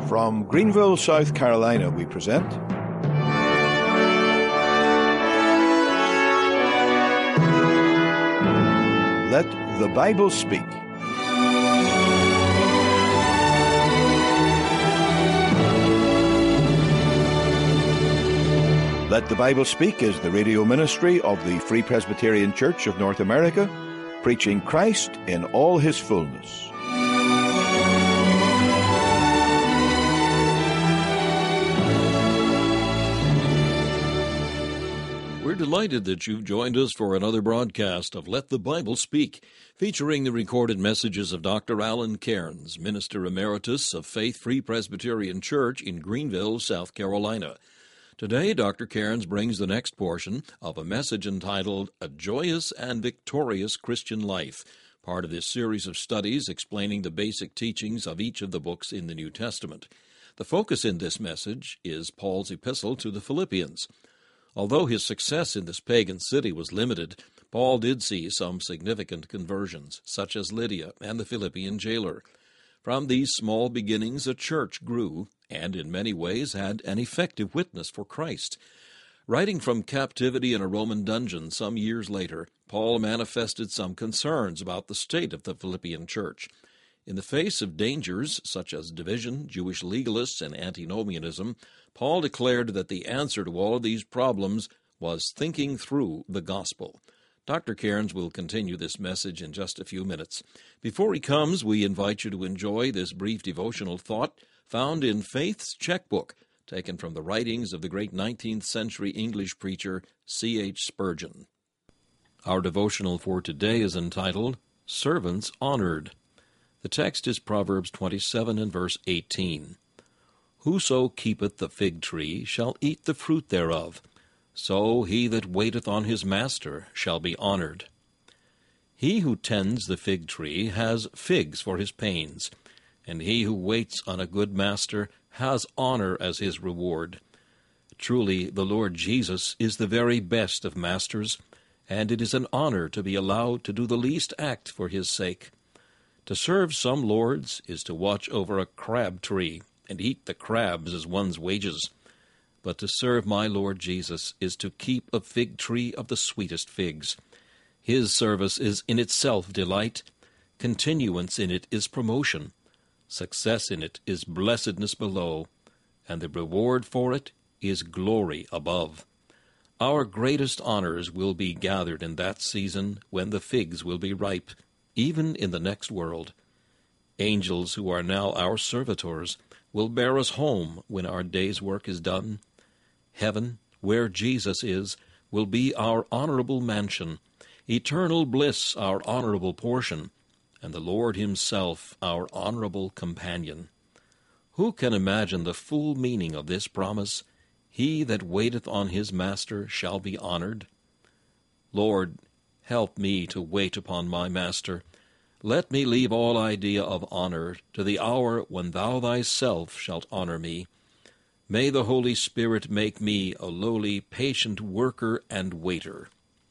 From Greenville, South Carolina, we present Let the Bible Speak. Let the Bible Speak is the radio ministry of the Free Presbyterian Church of North America, preaching Christ in all his fullness. We're delighted that you've joined us for another broadcast of Let the Bible Speak, featuring the recorded messages of Dr. Alan Cairns, Minister Emeritus of Faith Free Presbyterian Church in Greenville, South Carolina. Today, Dr. Cairns brings the next portion of a message entitled A Joyous and Victorious Christian Life, part of this series of studies explaining the basic teachings of each of the books in the New Testament. The focus in this message is Paul's epistle to the Philippians. Although his success in this pagan city was limited, Paul did see some significant conversions, such as Lydia and the Philippian jailer. From these small beginnings, a church grew, and in many ways had an effective witness for Christ. Writing from captivity in a Roman dungeon some years later, Paul manifested some concerns about the state of the Philippian church. In the face of dangers such as division, Jewish legalists, and antinomianism, Paul declared that the answer to all of these problems was thinking through the gospel. Dr. Cairns will continue this message in just a few minutes. Before he comes, we invite you to enjoy this brief devotional thought found in Faith's Checkbook, taken from the writings of the great 19th century English preacher C.H. Spurgeon. Our devotional for today is entitled, Servants Honored. The text is Proverbs 27 and verse 18. Whoso keepeth the fig tree shall eat the fruit thereof, so he that waiteth on his master shall be honored. He who tends the fig tree has figs for his pains, and he who waits on a good master has honor as his reward. Truly, the Lord Jesus is the very best of masters, and it is an honor to be allowed to do the least act for his sake. To serve some lords is to watch over a crab tree and eat the crabs as one's wages. But to serve my Lord Jesus is to keep a fig tree of the sweetest figs. His service is in itself delight. Continuance in it is promotion. Success in it is blessedness below, and the reward for it is glory above. Our greatest honors will be gathered in that season when the figs will be ripe, even in the next world. Angels who are now our servitors will bear us home when our day's work is done. Heaven, where Jesus is, will be our honorable mansion, eternal bliss our honorable portion, and the Lord himself our honorable companion. Who can imagine the full meaning of this promise? He that waiteth on his master shall be honored. Lord, help me to wait upon my master. Let me leave all idea of honor to the hour when thou thyself shalt honor me. May the Holy Spirit make me a lowly, patient worker and waiter.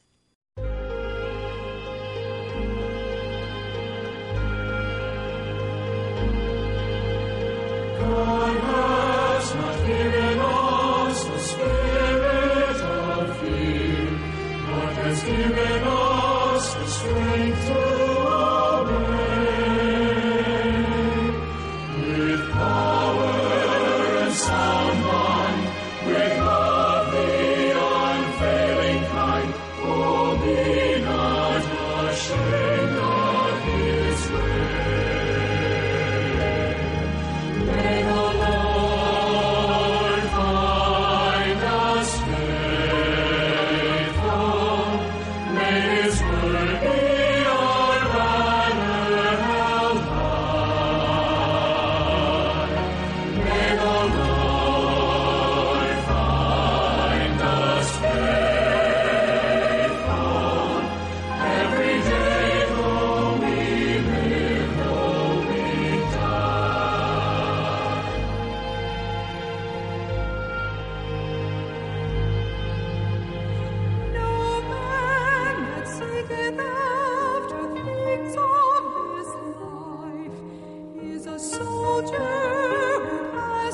God has not given us the spirit of fear, but has given us the strength to sound mind, with love the unfailing kind, oh, be not ashamed of his way. May the Lord find us faithful, may his word be our banner held high. May the soldier who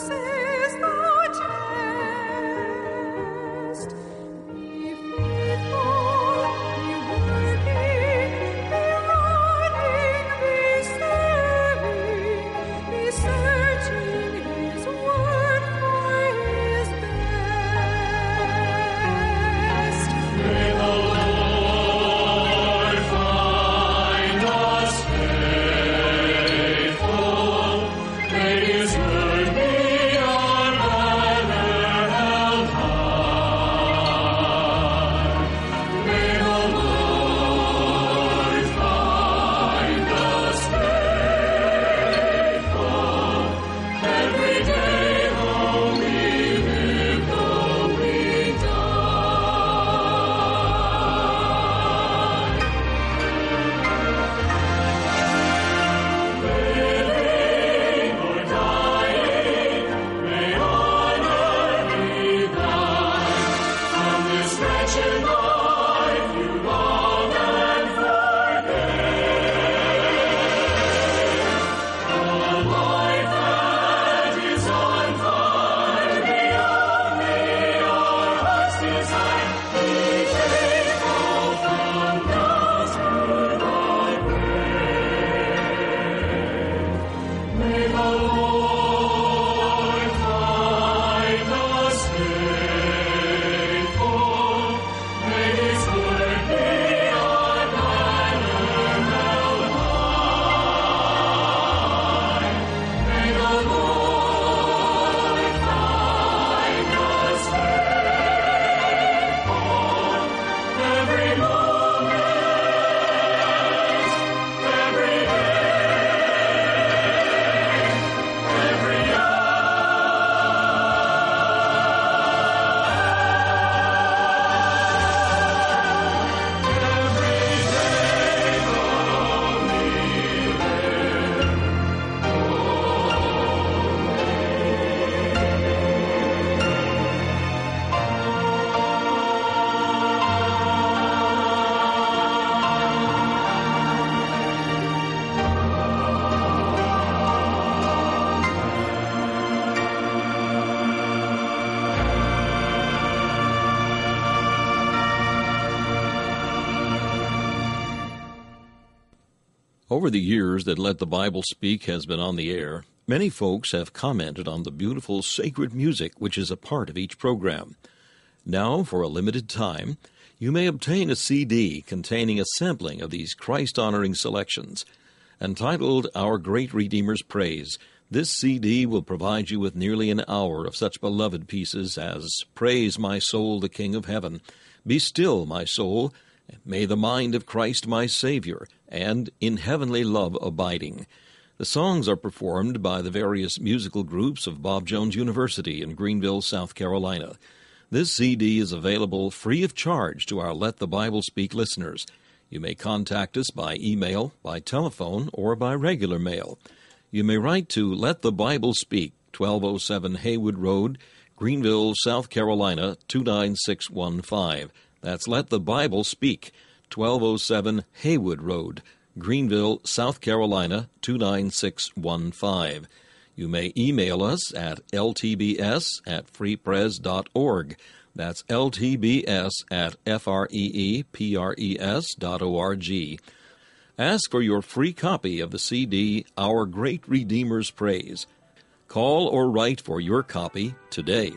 Over the years that Let the Bible Speak has been on the air, many folks have commented on the beautiful sacred music which is a part of each program. Now, for a limited time, you may obtain a CD containing a sampling of these Christ-honoring selections. Entitled Our Great Redeemer's Praise, this CD will provide you with nearly an hour of such beloved pieces as Praise My Soul, the King of Heaven, Be Still, My Soul, May the Mind of Christ My Savior, and In Heavenly Love Abiding. The songs are performed by the various musical groups of Bob Jones University in Greenville, South Carolina. This CD is available free of charge to our Let the Bible Speak listeners. You may contact us by email, by telephone, or by regular mail. You may write to Let the Bible Speak, 1207 Haywood Road, Greenville, South Carolina, 29615. That's Let the Bible Speak, 1207 Haywood Road, Greenville, South Carolina, 29615. You may email us at ltbs@freepres.org. That's ltbs@freepres.org. Ask for your free copy of the CD, Our Great Redeemer's Praise. Call or write for your copy today.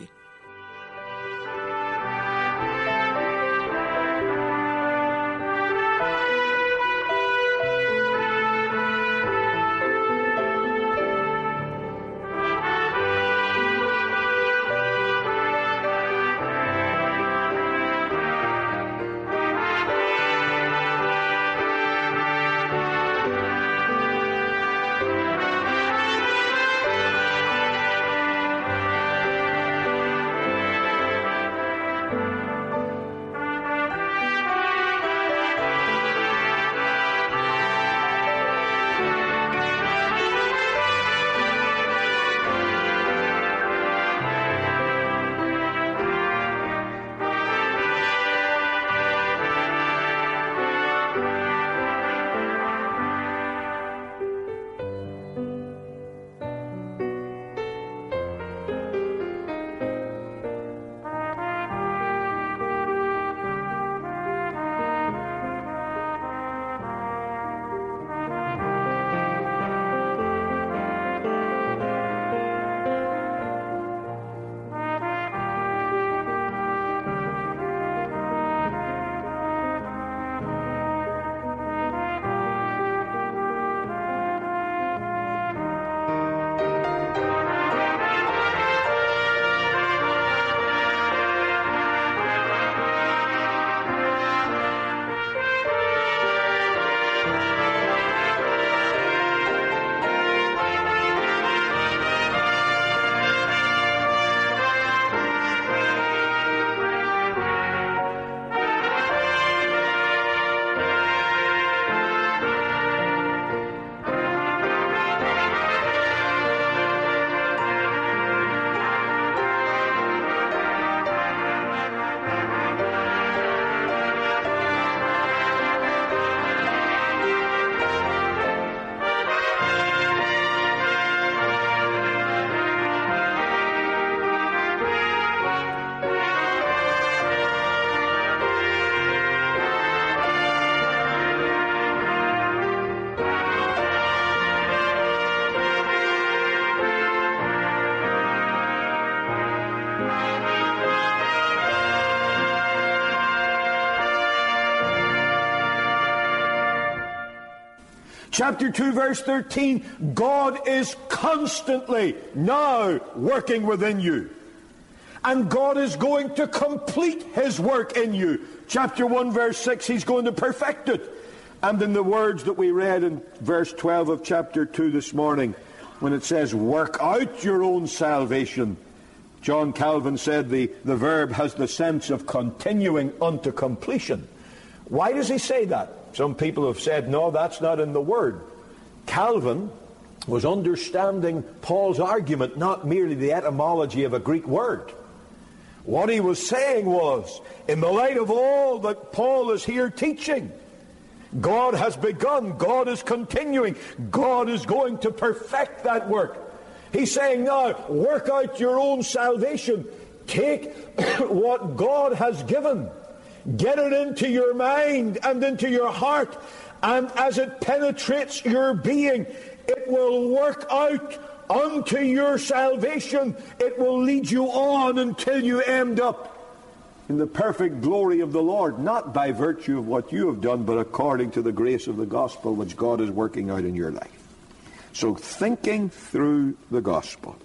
Chapter 2, verse 13, God is constantly now working within you. And God is going to complete his work in you. Chapter 1, verse 6, he's going to perfect it. And in the words that we read in verse 12 of chapter 2 this morning, when it says, work out your own salvation, John Calvin said the verb has the sense of continuing unto completion. Why does he say that? Some people have said, no, that's not in the word. Calvin was understanding Paul's argument, not merely the etymology of a Greek word. What he was saying was, in the light of all that Paul is here teaching, God has begun, God is continuing, God is going to perfect that work. He's saying now, work out your own salvation. Take what God has given. Get it into your mind and into your heart. And as it penetrates your being, it will work out unto your salvation. It will lead you on until you end up in the perfect glory of the Lord, not by virtue of what you have done, but according to the grace of the gospel which God is working out in your life. So thinking through the gospel.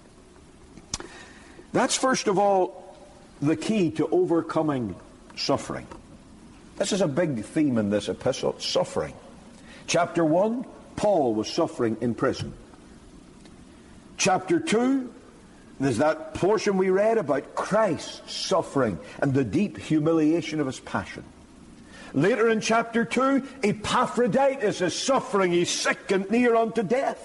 That's first of all the key to overcoming suffering. This is a big theme in this epistle, suffering. Chapter 1, Paul was suffering in prison. Chapter 2, there's that portion we read about Christ's suffering and the deep humiliation of his passion. Later in chapter 2, Epaphroditus is suffering. He's sick and near unto death.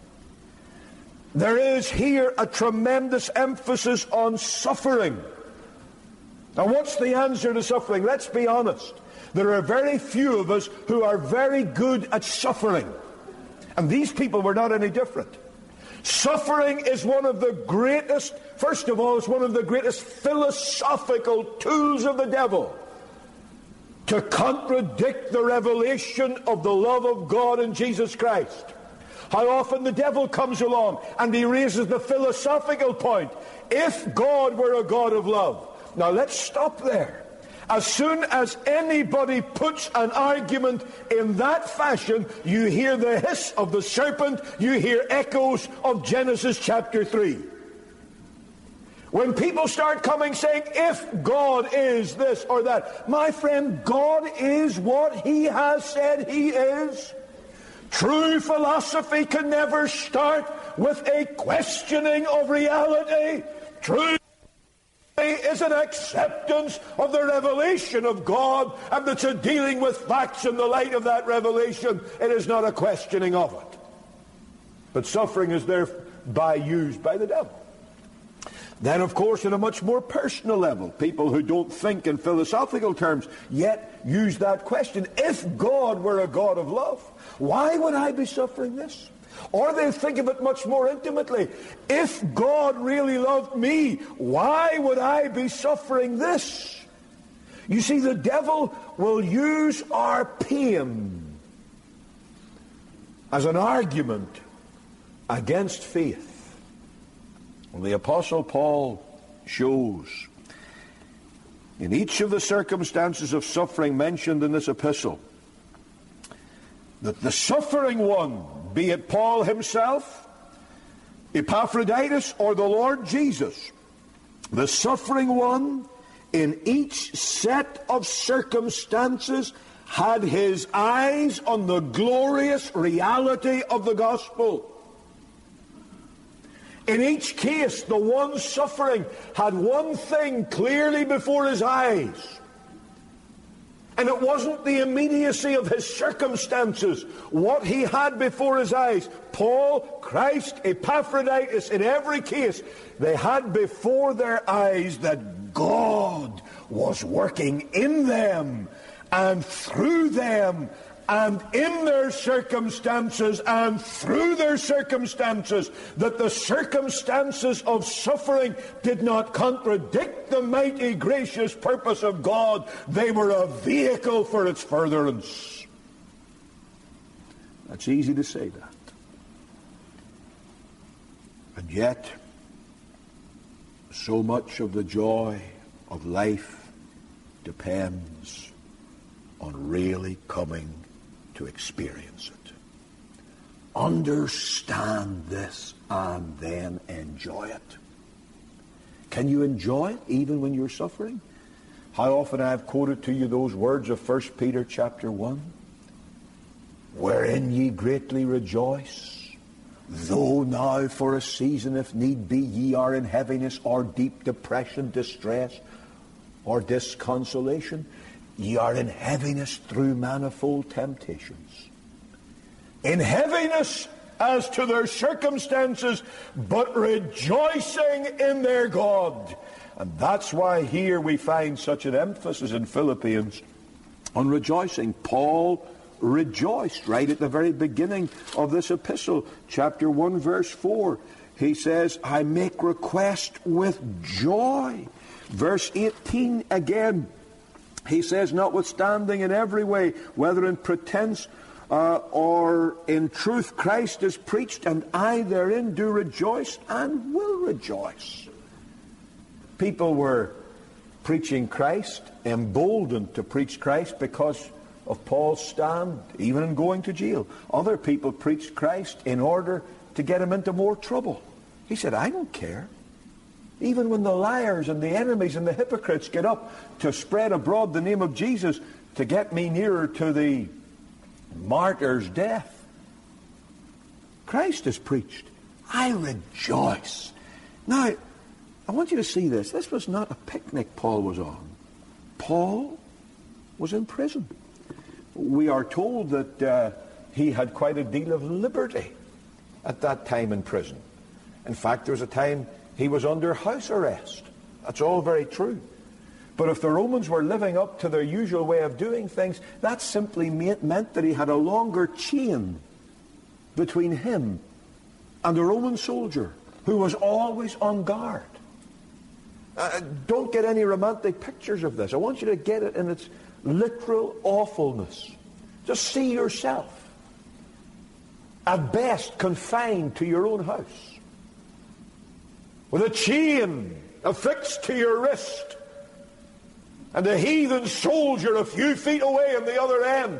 There is here a tremendous emphasis on suffering. Now, what's the answer to suffering? Let's be honest. There are very few of us who are very good at suffering. And these people were not any different. Suffering is one of the greatest, first of all, it's one of the greatest philosophical tools of the devil to contradict the revelation of the love of God in Jesus Christ. How often the devil comes along and he raises the philosophical point. If God were a God of love. Now let's stop there. As soon as anybody puts an argument in that fashion, you hear the hiss of the serpent, you hear echoes of Genesis chapter 3. When people start coming saying, if God is this or that, my friend, God is what he has said he is. True philosophy can never start with a questioning of reality. True is an acceptance of the revelation of God, and it's a dealing with facts in the light of that revelation. It is not a questioning of it. But suffering is thereby used by the devil. Then, of course, at a much more personal level, people who don't think in philosophical terms yet use that question. If God were a God of love, why would I be suffering this? Or they think of it much more intimately. If God really loved me, why would I be suffering this? You see, the devil will use our pain as an argument against faith. The Apostle Paul shows in each of the circumstances of suffering mentioned in this epistle that the suffering one, be it Paul himself, Epaphroditus, or the Lord Jesus, the suffering one in each set of circumstances had his eyes on the glorious reality of the gospel. In each case, the one suffering had one thing clearly before his eyes. And it wasn't the immediacy of his circumstances. What he had before his eyes, Paul, Christ, Epaphroditus, in every case, they had before their eyes that God was working in them and through them and in their circumstances and through their circumstances, that the circumstances of suffering did not contradict the mighty, gracious purpose of God. They were a vehicle for its furtherance. That's easy to say that. And yet, so much of the joy of life depends on really coming to experience it. understand this and then enjoy it. Can you enjoy it even when you're suffering? How often I have quoted to you those words of 1 Peter chapter 1. Wherein ye greatly rejoice, though now for a season, if need be, ye are in heaviness or deep depression, distress, or disconsolation. Ye are in heaviness through manifold temptations. In heaviness as to their circumstances, but rejoicing in their God. And that's why here we find such an emphasis in Philippians on rejoicing. Paul rejoiced right at the very beginning of this epistle, chapter 1, verse 4. He says, I make request with joy. Verse 18 again, he says, notwithstanding in every way, whether in pretense or in truth, Christ is preached, and I therein do rejoice and will rejoice. People were preaching Christ, emboldened to preach Christ because of Paul's stand, even in going to jail. Other people preached Christ in order to get him into more trouble. He said, I don't care. Even when the liars and the enemies and the hypocrites get up to spread abroad the name of Jesus to get me nearer to the martyr's death, Christ is preached. I rejoice. Now, I want you to see this. This was not a picnic Paul was on. Paul was in prison. We are told that he had quite a deal of liberty at that time in prison. In fact, there was a time he was under house arrest. That's all very true. But if the Romans were living up to their usual way of doing things, that simply meant that he had a longer chain between him and a Roman soldier who was always on guard. Don't get any romantic pictures of this. I want you to get it in its literal awfulness. Just see yourself, at best, confined to your own house, with a chain affixed to your wrist, and a heathen soldier a few feet away on the other end.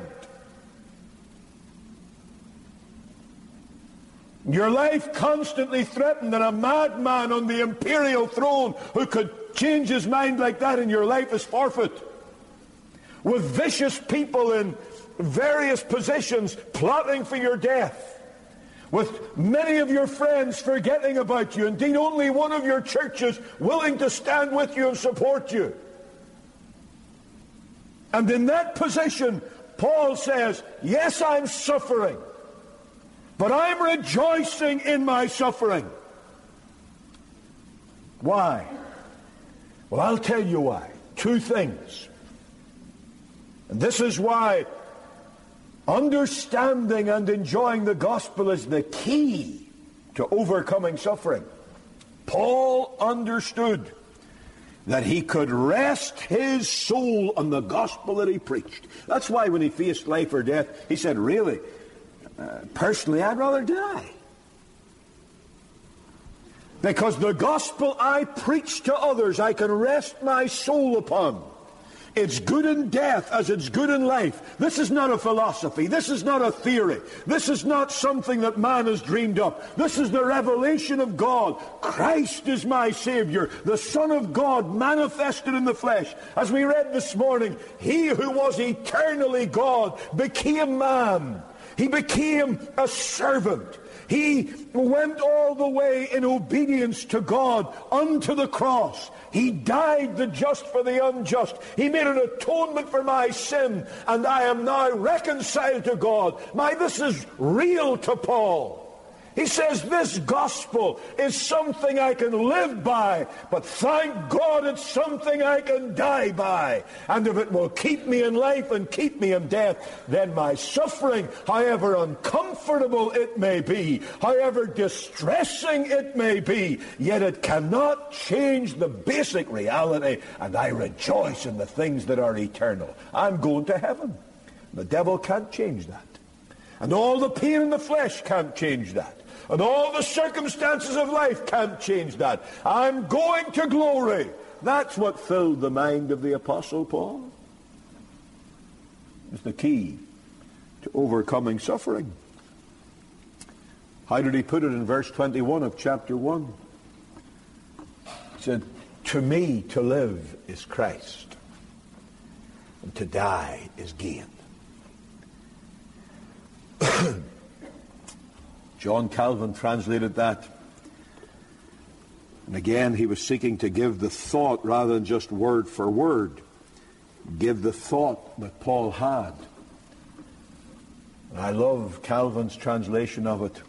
Your life constantly threatened, and a madman on the imperial throne who could change his mind like that, and your life is forfeit. With vicious people in various positions plotting for your death. With many of your friends forgetting about you. Indeed, only one of your churches willing to stand with you and support you. And in that position, Paul says, yes, I'm suffering, but I'm rejoicing in my suffering. Why? Well, I'll tell you why. Two things. And this is why understanding and enjoying the gospel is the key to overcoming suffering. Paul understood that he could rest his soul on the gospel that he preached. That's why when he faced life or death, he said, really, personally, I'd rather die. Because the gospel I preach to others, I can rest my soul upon. It's good in death as it's good in life. This is not a philosophy. This is not a theory. This is not something that man has dreamed up. This is the revelation of God. Christ is my Savior, the Son of God manifested in the flesh. As we read this morning, he who was eternally God became man. He became a servant. He went all the way in obedience to God unto the cross. He died the just for the unjust. He made an atonement for my sin, and I am now reconciled to God. This is real to Paul. He says this gospel is something I can live by, but thank God it's something I can die by. And if it will keep me in life and keep me in death, then my suffering, however uncomfortable it may be, however distressing it may be, yet it cannot change the basic reality, and I rejoice in the things that are eternal. I'm going to heaven. The devil can't change that. And all the pain in the flesh can't change that. And all the circumstances of life can't change that. I'm going to glory. That's what filled the mind of the Apostle Paul. It's the key to overcoming suffering. How did he put it in verse 21 of chapter 1? He said, to me to live is Christ, and to die is gain. John Calvin translated that. And again, he was seeking to give the thought rather than just word for word. Give the thought that Paul had. And I love Calvin's translation of it.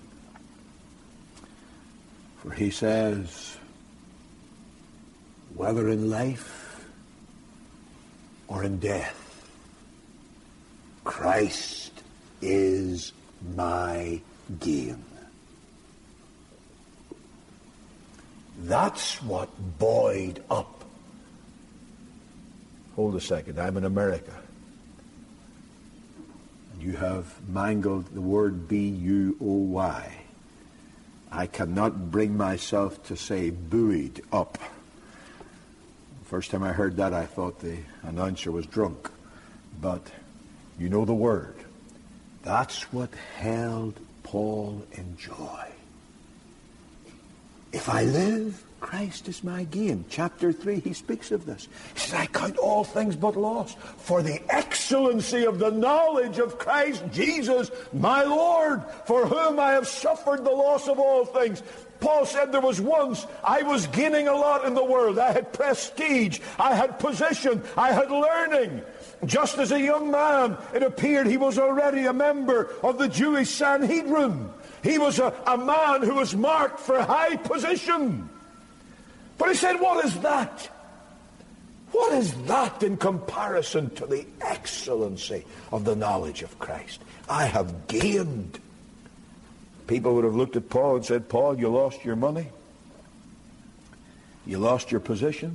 For he says, whether in life or in death, Christ is my gain. That's what buoyed up. Hold a second, I'm in America. And you have mangled the word B-U-O-Y. I cannot bring myself to say buoyed up. The first time I heard that, I thought the announcer was drunk. But you know the word. That's what held Paul in joy. If I live, Christ is my gain. Chapter 3, he speaks of this. He says, I count all things but loss for the excellency of the knowledge of Christ Jesus, my Lord, for whom I have suffered the loss of all things. Paul said there was once I was gaining a lot in the world. I had prestige, I had position, I had learning. Just as a young man, it appeared he was already a member of the Jewish Sanhedrin. He was a man who was marked for high position. But he said, what is that? What is that in comparison to the excellency of the knowledge of Christ? I have gained. People would have looked at Paul and said, Paul, you lost your money. You lost your position.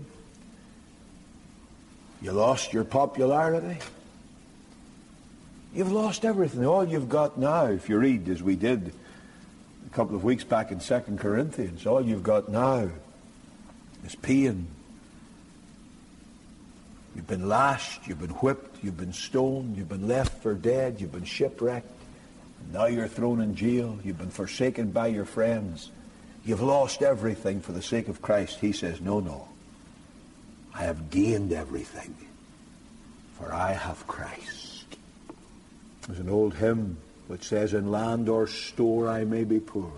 You lost your popularity. You've lost everything. All you've got now, if you read as we did a couple of weeks back in 2 Corinthians, all you've got now is pain. You've been lashed, you've been whipped, you've been stoned, you've been left for dead, you've been shipwrecked. Now you're thrown in jail, you've been forsaken by your friends. You've lost everything for the sake of Christ. He says, no. I have gained everything, for I have Christ. There's an old hymn which says, in land or store I may be poor,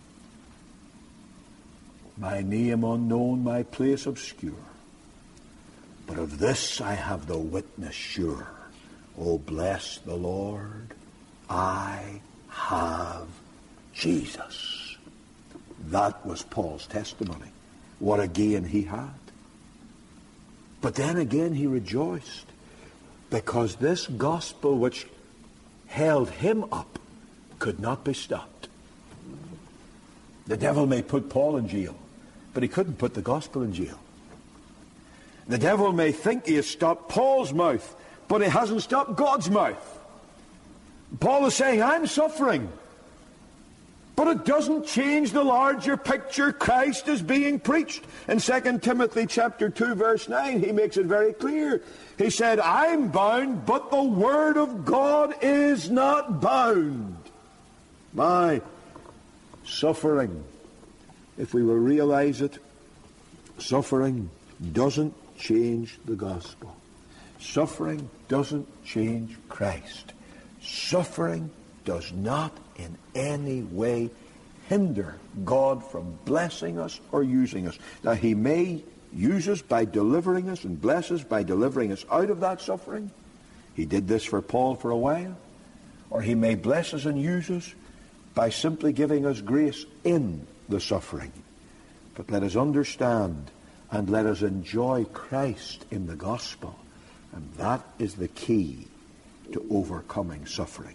my name unknown, my place obscure, but of this I have the witness sure. Oh, bless the Lord, I have Jesus. That was Paul's testimony. What a gain he had. But then again he rejoiced, because this gospel which held him up could not be stopped. The devil may put Paul in jail, but he couldn't put the gospel in jail. The devil may think he has stopped Paul's mouth, but he hasn't stopped God's mouth. Paul is saying, I'm suffering. But it doesn't change the larger picture. Christ is being preached. In 2 Timothy chapter 2, verse 9, he makes it very clear. He said, I'm bound, but the word of God is not bound. My suffering, if we will realize it, suffering doesn't change the gospel. Suffering doesn't change Christ. Suffering does not in any way hinder God from blessing us or using us. Now, he may use us by delivering us and bless us by delivering us out of that suffering. He did this for Paul for a while. Or he may bless us and use us by simply giving us grace in the suffering. But let us understand and let us enjoy Christ in the gospel. And that is the key to overcoming suffering.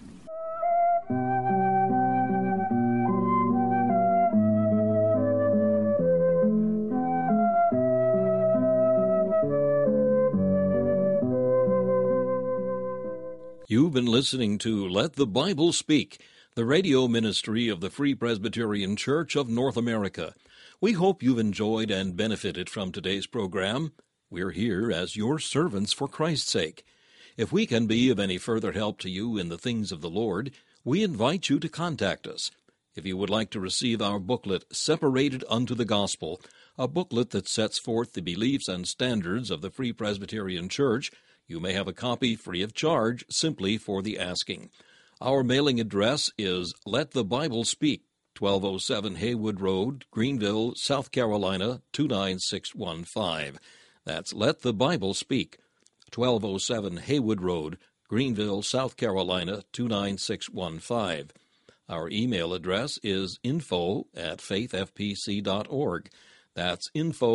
You've been listening to Let the Bible Speak, the radio ministry of the Free Presbyterian Church of North America. We hope you've enjoyed and benefited from today's program. We're here as your servants for Christ's sake. If we can be of any further help to you in the things of the Lord, we invite you to contact us. If you would like to receive our booklet, Separated Unto the Gospel, a booklet that sets forth the beliefs and standards of the Free Presbyterian Church, you may have a copy free of charge simply for the asking. Our mailing address is Let the Bible Speak, 1207 Haywood Road, Greenville, South Carolina, 29615. That's Let the Bible Speak, 1207 Haywood Road, Greenville, South Carolina, 29615. Our email address is info@faithfpc.org. That's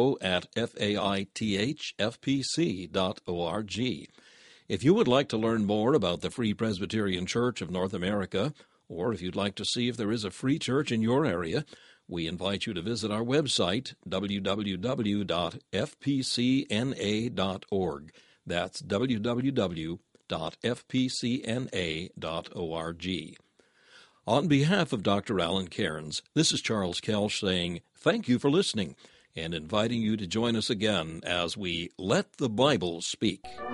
info@faithfpc.org. If you would like to learn more about the Free Presbyterian Church of North America, or if you'd like to see if there is a free church in your area, we invite you to visit our website, www.fpcna.org. That's www.fpcna.org. On behalf of Dr. Alan Cairns, this is Charles Kelsch saying thank you for listening and inviting you to join us again as we Let the Bible Speak.